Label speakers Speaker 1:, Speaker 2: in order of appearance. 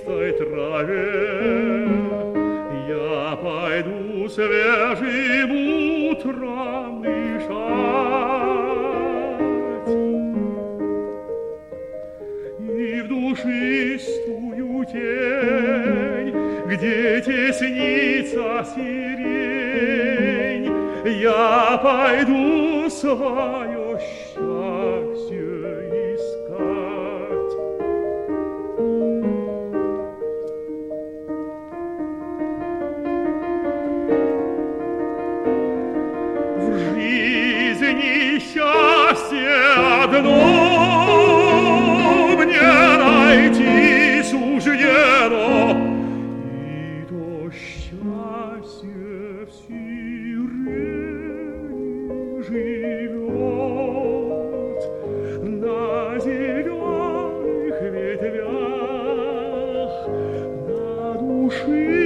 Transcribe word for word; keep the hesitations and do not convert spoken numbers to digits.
Speaker 1: чистой траве я пойду свежим утром дышать, и в душистую тень, где теснится сирень, я пойду свое счастье искать. В жизни счастье одно мне найти суждено, и то счастье в сирени живет на зеленых ветвях, на душе